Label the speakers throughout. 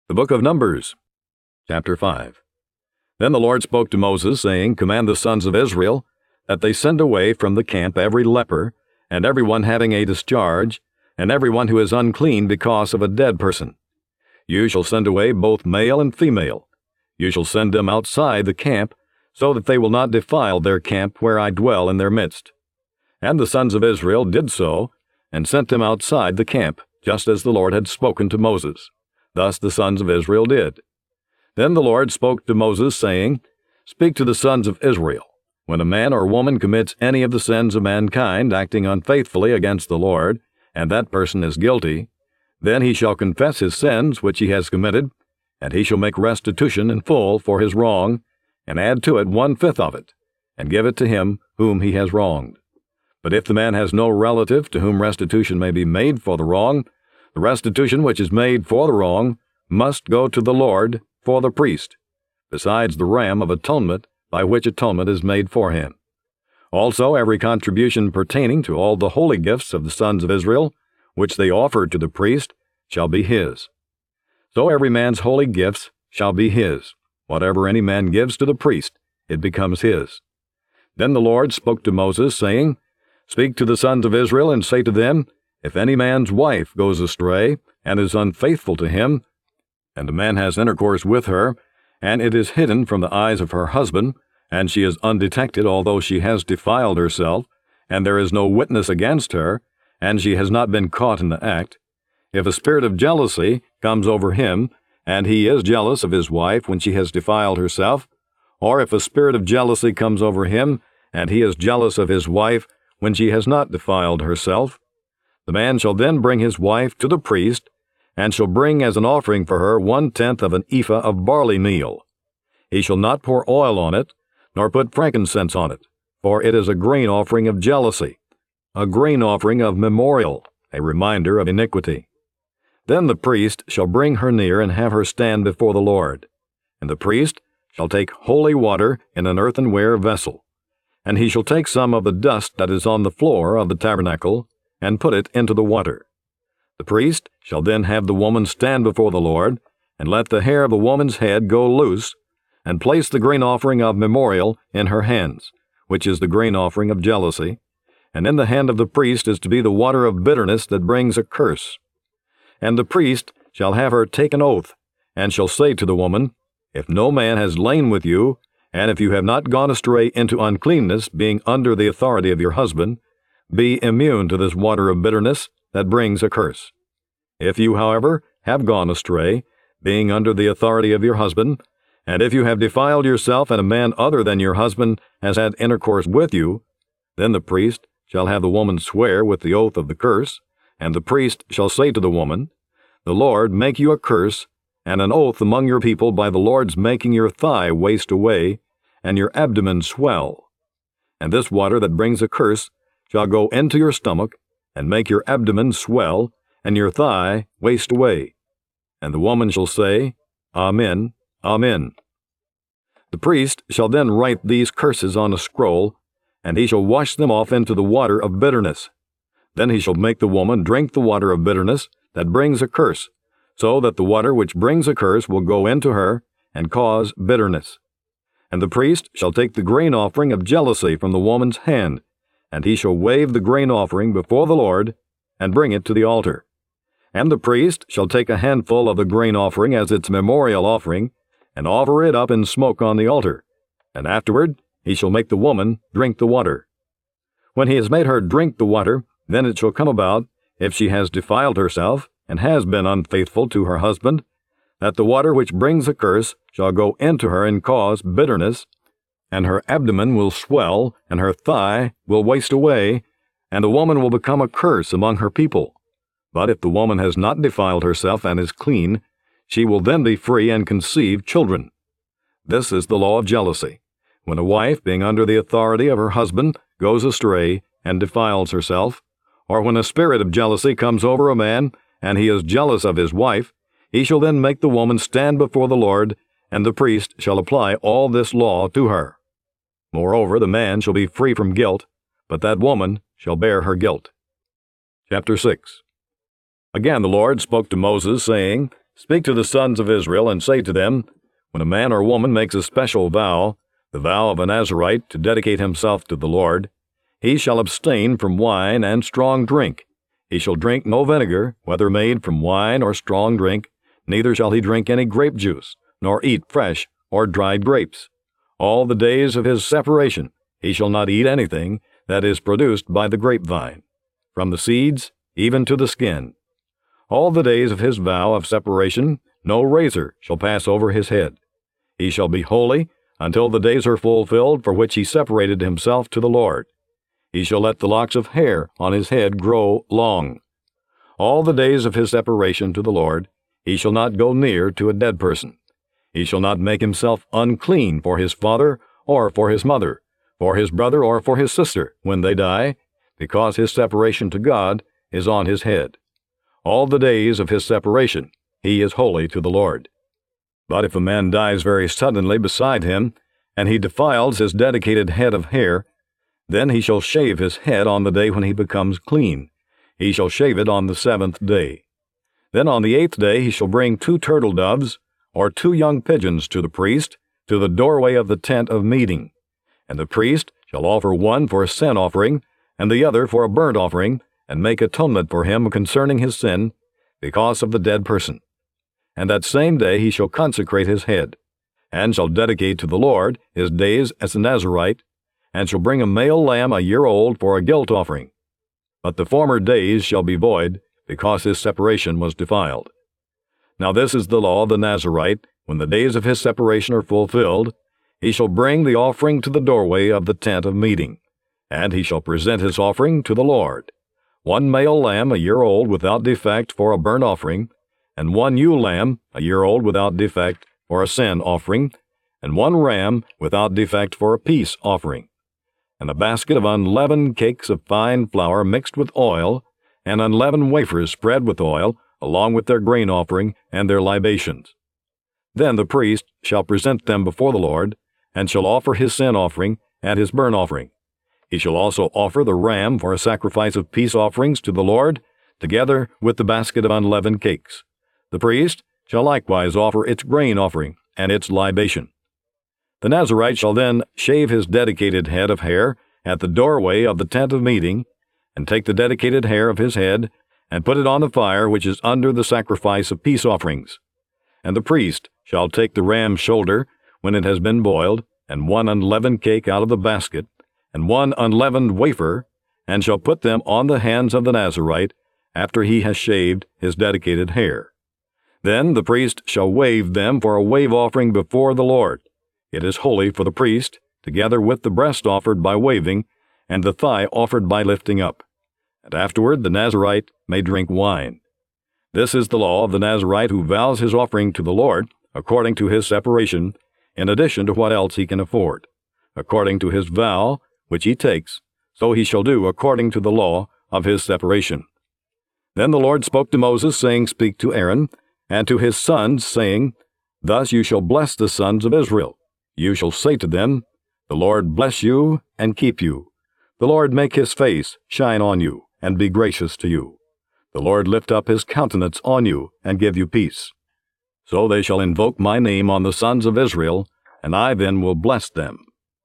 Speaker 1: The Book of Numbers, chapter 5. Then the Lord spoke to Moses, saying, Command the sons of Israel that they send away from the camp every leper, and everyone having a discharge, and everyone who is unclean because of a dead person. You shall send away both male and female. You shall send them outside the camp, so that they will not defile their camp where I dwell in their midst. And the sons of Israel did so, and sent them outside the camp, just as the Lord had spoken to Moses. Thus the sons of Israel did. Then the Lord spoke to Moses, saying, Speak to the sons of Israel. When a man or woman commits any of the sins of mankind, acting unfaithfully against the Lord, and that person is guilty, then he shall confess his sins which he has committed, and he shall make restitution in full for his wrong, and add to it 1/5 of it, and give it to him whom he has wronged. But if the man has no relative to whom restitution may be made for the wrong, the restitution which is made for the wrong must go to the Lord for the priest, besides the ram of atonement by which atonement is made for him. Also every contribution pertaining to all the holy gifts of the sons of Israel, which they offer to the priest, shall be his. So every man's holy gifts shall be his. Whatever any man gives to the priest, it becomes his. Then the Lord spoke to Moses, saying, Speak to the sons of Israel, and say to them, If any man's wife goes astray, and is unfaithful to him, and a man has intercourse with her, and it is hidden from the eyes of her husband, and she is undetected although she has defiled herself, and there is no witness against her, and she has not been caught in the act, if a spirit of jealousy comes over him, and he is jealous of his wife when she has defiled herself, or if a spirit of jealousy comes over him, and he is jealous of his wife when she has not defiled herself, the man shall then bring his wife to the priest, and shall bring as an offering for her 1/10 of an ephah of barley meal. He shall not pour oil on it, nor put frankincense on it, for it is a grain offering of jealousy, a grain offering of memorial, a reminder of iniquity. Then the priest shall bring her near and have her stand before the Lord. And the priest shall take holy water in an earthenware vessel, and he shall take some of the dust that is on the floor of the tabernacle, and put it into the water. The priest shall then have the woman stand before the Lord, and let the hair of the woman's head go loose, and place the grain offering of memorial in her hands, which is the grain offering of jealousy, and in the hand of the priest is to be the water of bitterness that brings a curse. And the priest shall have her take an oath, and shall say to the woman, If no man has lain with you, and if you have not gone astray into uncleanness, being under the authority of your husband, be immune to this water of bitterness that brings a curse. If you, however, have gone astray, being under the authority of your husband, and if you have defiled yourself and a man other than your husband has had intercourse with you, then the priest shall have the woman swear with the oath of the curse, and the priest shall say to the woman, The Lord make you a curse, and an oath among your people by the Lord's making your thigh waste away, and your abdomen swell. And this water that brings a curse shall go into your stomach, and make your abdomen swell, and your thigh waste away. And the woman shall say, Amen, Amen. The priest shall then write these curses on a scroll, and he shall wash them off into the water of bitterness. Then he shall make the woman drink the water of bitterness that brings a curse, so that the water which brings a curse will go into her and cause bitterness. And the priest shall take the grain offering of jealousy from the woman's hand, and he shall wave the grain offering before the Lord, and bring it to the altar. And the priest shall take a handful of the grain offering as its memorial offering, and offer it up in smoke on the altar, and afterward he shall make the woman drink the water. When he has made her drink the water, then it shall come about, if she has defiled herself, and has been unfaithful to her husband, that the water which brings a curse shall go into her and cause bitterness, and her abdomen will swell, and her thigh will waste away, and the woman will become a curse among her people. But if the woman has not defiled herself and is clean, she will then be free and conceive children. This is the law of jealousy. When a wife, being under the authority of her husband, goes astray and defiles herself, or when a spirit of jealousy comes over a man, and he is jealous of his wife, he shall then make the woman stand before the Lord, and the priest shall apply all this law to her. Moreover, the man shall be free from guilt, but that woman shall bear her guilt. Chapter 6. Again the Lord spoke to Moses, saying, Speak to the sons of Israel, and say to them, when a man or woman makes a special vow, the vow of a Nazirite, to dedicate himself to the Lord, he shall abstain from wine and strong drink. He shall drink no vinegar, whether made from wine or strong drink, neither shall he drink any grape juice, nor eat fresh or dried grapes. All the days of his separation he shall not eat anything that is produced by the grapevine, from the seeds even to the skin. All the days of his vow of separation no razor shall pass over his head. He shall be holy until the days are fulfilled for which he separated himself to the Lord. He shall let the locks of hair on his head grow long. All the days of his separation to the Lord he shall not go near to a dead person. He shall not make himself unclean for his father or for his mother, for his brother or for his sister when they die, because his separation to God is on his head. All the days of his separation he is holy to the Lord. But if a man dies very suddenly beside him, and he defiles his dedicated head of hair, then he shall shave his head on the day when he becomes clean. He shall shave it on the 7th day. Then on the 8th day he shall bring 2 turtle doves, or 2 young pigeons to the priest, to the doorway of the tent of meeting. And the priest shall offer one for a sin offering, and the other for a burnt offering, and make atonement for him concerning his sin, because of the dead person. And that same day he shall consecrate his head, and shall dedicate to the Lord his days as a Nazirite, and shall bring a male lamb a year old for a guilt offering. But the former days shall be void, because his separation was defiled. Now this is the law of the Nazirite: when the days of his separation are fulfilled, he shall bring the offering to the doorway of the tent of meeting, and he shall present his offering to the Lord: 1 male lamb a year old without defect for a burnt offering, and 1 ewe lamb a year old without defect for a sin offering, and 1 ram without defect for a peace offering, and a basket of unleavened cakes of fine flour mixed with oil, and unleavened wafers spread with oil, along with their grain offering and their libations. Then the priest shall present them before the Lord, and shall offer his sin offering and his burnt offering. He shall also offer the ram for a sacrifice of peace offerings to the Lord, together with the basket of unleavened cakes. The priest shall likewise offer its grain offering and its libation. The Nazirite shall then shave his dedicated head of hair at the doorway of the tent of meeting, and take the dedicated hair of his head, and put it on the fire which is under the sacrifice of peace offerings. And the priest shall take the ram's shoulder, when it has been boiled, and 1 unleavened cake out of the basket, and 1 unleavened wafer, and shall put them on the hands of the Nazirite, after he has shaved his dedicated hair. Then the priest shall wave them for a wave offering before the Lord. It is holy for the priest, together with the breast offered by waving, and the thigh offered by lifting up. And afterward the Nazirite may drink wine. This is the law of the Nazirite who vows his offering to the Lord, according to his separation, in addition to what else he can afford. According to his vow, which he takes, so he shall do according to the law of his separation. Then the Lord spoke to Moses, saying, Speak to Aaron, and to his sons, saying, Thus you shall bless the sons of Israel. You shall say to them, The Lord bless you and keep you. The Lord make his face shine on you, and be gracious to you. The Lord lift up his countenance on you, and give you peace. So they shall invoke my name on the sons of Israel, and I then will bless them.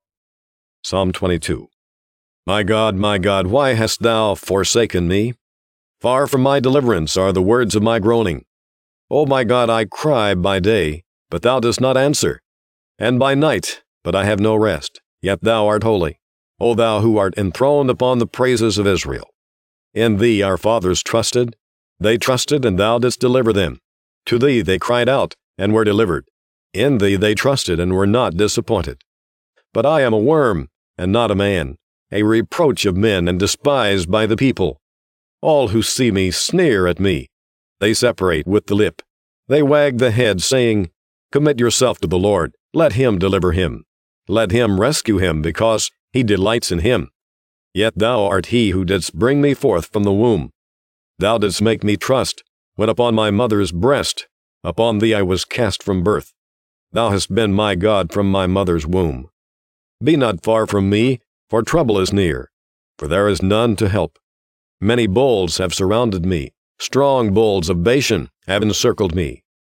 Speaker 1: Psalm 22. My God, why hast thou forsaken me? Far from my deliverance are the words of my groaning. O my God, I cry by day, but thou dost not answer, and by night, but I have no rest, yet thou art holy, O thou who art enthroned upon the praises of Israel. In thee our fathers trusted. They trusted, and thou didst deliver them. To thee they cried out, and were delivered. In thee they trusted, and were not disappointed. But I am a worm, and not a man, a reproach of men, and despised by the people. All who see me sneer at me. They separate with the lip. They wag the head, saying, Commit yourself to the Lord. Let him deliver him. Let him rescue him, because he delights in him. Yet thou art he who didst bring me forth from the womb. Thou didst make me trust, when upon my mother's breast, upon thee I was cast from birth. Thou hast been my God from my mother's womb. Be not far from me, for trouble is near, for there is none to help. Many bulls have surrounded me. Strong bulls of Bashan have encircled me.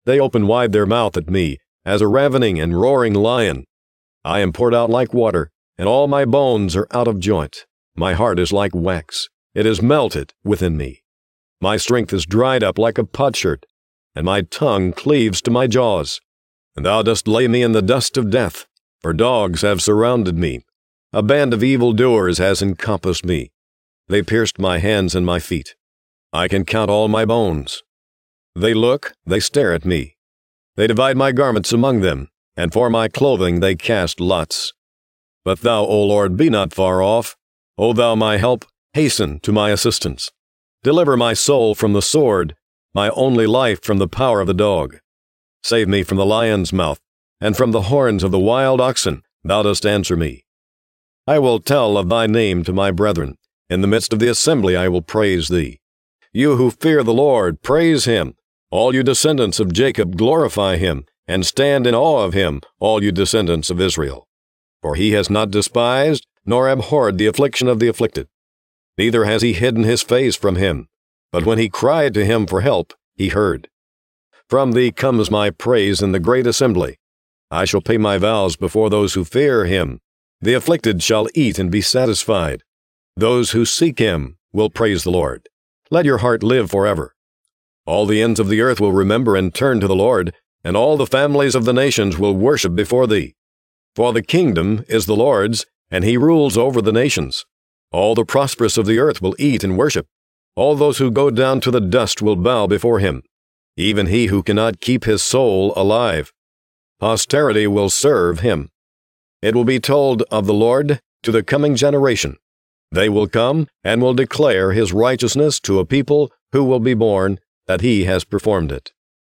Speaker 1: They open wide their mouth at me, as a ravening and roaring lion. I am poured out like water, and all my bones are out of joint. My heart is like wax. It is melted within me. My strength is dried up like a potsherd, and my tongue cleaves to my jaws. And thou dost lay me in the dust of death, for dogs have surrounded me. A band of evildoers has encompassed me. They pierced my hands and my feet. I can count all my bones. They look, they stare at me. They divide my garments among them, and for my clothing they cast lots. But thou, O Lord, be not far off. O thou my help, hasten to my assistance. Deliver my soul from the sword, my only life from the power of the dog. Save me from the lion's mouth, and from the horns of the wild oxen. Thou dost answer me. I will tell of thy name to my brethren. In the midst of the assembly I will praise thee. You who fear the Lord, praise him. All you descendants of Jacob, glorify him, and stand in awe of him, all you descendants of Israel. For he has not despised, nor abhorred the affliction of the afflicted. Neither has he hidden his face from him. But when he cried to him for help, he heard. From thee comes my praise in the great assembly. I shall pay my vows before those who fear him. The afflicted shall eat and be satisfied. Those who seek him will praise the Lord. Let your heart live forever. All the ends of the earth will remember and turn to the Lord, and all the families of the nations will worship before thee. For the kingdom is the Lord's, and he rules over the nations. All the prosperous of the earth will eat and worship. All those who go down to the dust will bow before him, even he who cannot keep his soul alive. Posterity will serve him. It will be told of the Lord to the coming generation. They will come and will declare his righteousness to a people who will be born, that he has performed it.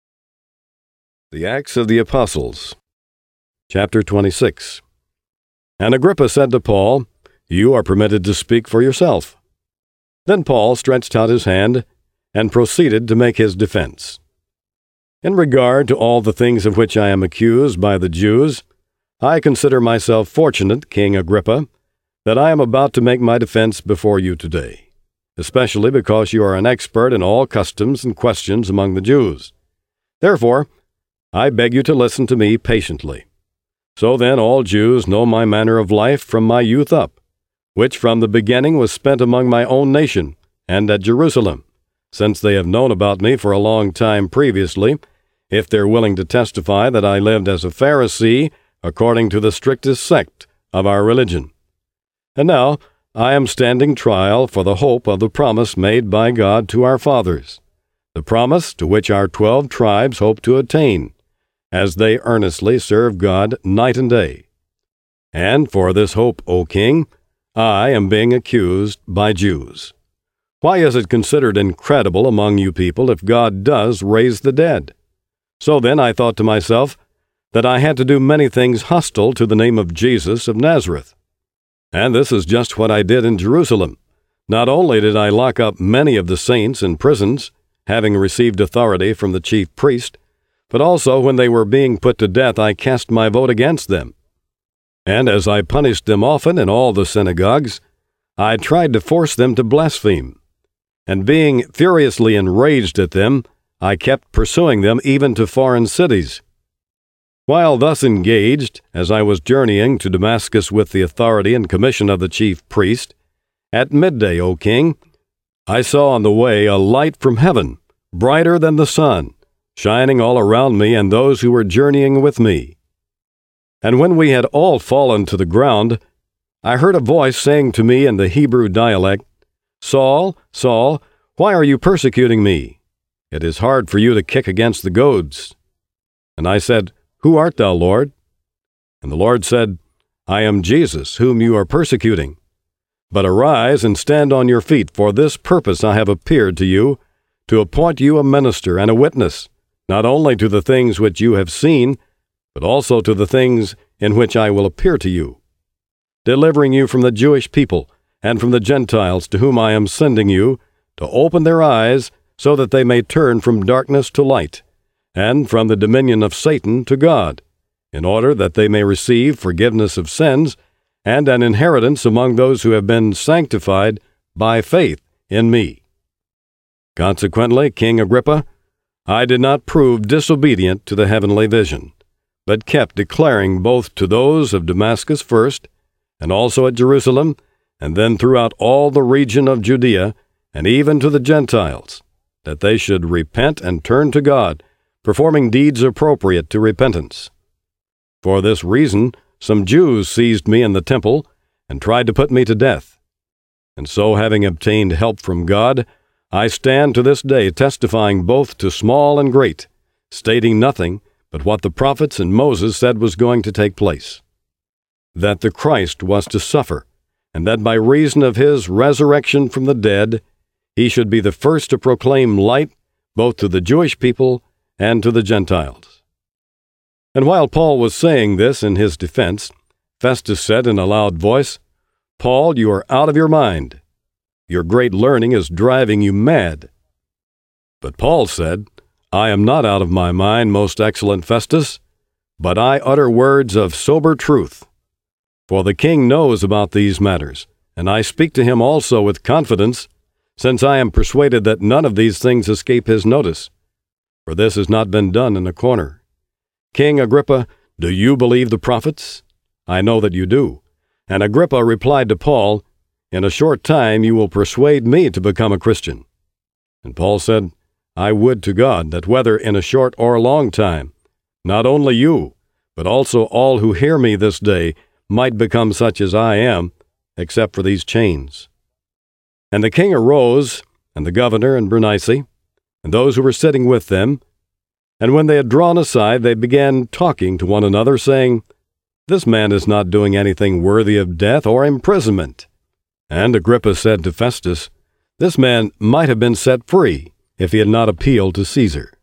Speaker 1: The Acts of the Apostles, Chapter 26. And Agrippa said to Paul, You are permitted to speak for yourself. Then Paul stretched out his hand and proceeded to make his defense. In regard to all the things of which I am accused by the Jews, I consider myself fortunate, King Agrippa, that I am about to make my defense before you today, especially because you are an expert in all customs and questions among the Jews. Therefore, I beg you to listen to me patiently. So then all Jews know my manner of life from my youth up, which from the beginning was spent among my own nation and at Jerusalem, since they have known about me for a long time previously, if they're willing to testify that I lived as a Pharisee according to the strictest sect of our religion. And now I am standing trial for the hope of the promise made by God to our fathers, the promise to which our 12 tribes hope to attain, as they earnestly serve God night and day. And for this hope, O King, I am being accused by Jews. Why is it considered incredible among you people if God does raise the dead? So then I thought to myself that I had to do many things hostile to the name of Jesus of Nazareth. And this is just what I did in Jerusalem. Not only did I lock up many of the saints in prisons, having received authority from the chief priest, but also when they were being put to death I cast my vote against them. And as I punished them often in all the synagogues, I tried to force them to blaspheme. And being furiously enraged at them, I kept pursuing them even to foreign cities. While thus engaged, as I was journeying to Damascus with the authority and commission of the chief priest, at midday, O king, I saw on the way a light from heaven, brighter than the sun, shining all around me and those who were journeying with me. And when we had all fallen to the ground, I heard a voice saying to me in the Hebrew dialect, Saul, Saul, why are you persecuting me? It is hard for you to kick against the goads. And I said, Who art thou, Lord? And the Lord said, I am Jesus, whom you are persecuting. But arise and stand on your feet, for this purpose I have appeared to you, to appoint you a minister and a witness, not only to the things which you have seen, but also to the things in which I will appear to you, delivering you from the Jewish people and from the Gentiles to whom I am sending you, to open their eyes so that they may turn from darkness to light, and from the dominion of Satan to God, in order that they may receive forgiveness of sins and an inheritance among those who have been sanctified by faith in me. Consequently, King Agrippa,
Speaker 2: I did not prove disobedient to the heavenly vision, but kept declaring both to those of Damascus first, and also at Jerusalem, and then throughout all the region of Judea, and even to the Gentiles, that they should repent and turn to God, performing deeds appropriate to repentance. For this reason, some Jews seized me in the temple and tried to put me to death. And so, having obtained help from God, I stand to this day testifying both to small and great, stating nothing but what the prophets and Moses said was going to take place, that the Christ was to suffer, and that by reason of his resurrection from the dead, he should be the first to proclaim light both to the Jewish people and to the Gentiles. And while Paul was saying this in his defense, Festus said in a loud voice, "Paul, you are out of your mind. Your great learning is driving you mad." But Paul said, "I am not out of my mind, most excellent Festus, but I utter words of sober truth. For the king knows about these matters, and I speak to him also with confidence, since I am persuaded that none of these things escape his notice. For this has not been done in a corner. King Agrippa, do you believe the prophets? I know that you do." And Agrippa replied to Paul, "In a short time you will persuade me to become a Christian." And Paul said, "I would to God that whether in a short or a long time, not only you, but also all who hear me this day might become such as I am, except for these chains." And the king arose, and the governor and Bernice, and those who were sitting with them, and when they had drawn aside, they began talking to one another, saying, "This man is not doing anything worthy of death or imprisonment." And Agrippa said to Festus, "This man might have been set free if he had not appealed to Caesar."